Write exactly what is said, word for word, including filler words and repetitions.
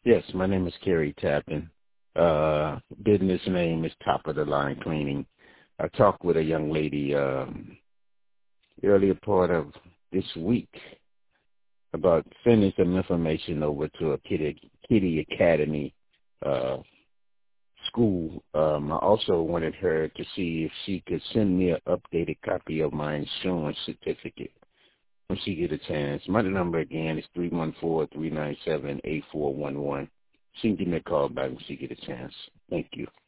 Yes, my name is Kerry Tappan. Uh, business name is Top of the Line Cleaning. I talked with a young lady um, earlier part of this week about sending some information over to a Kitty, Kitty Academy uh, school. Um, I also wanted her to see if she could send me an updated copy of my insurance certificate when she get a chance. My number again is three one four, three nine seven, eight four one one. She can give me a call back when she get a chance. Thank you.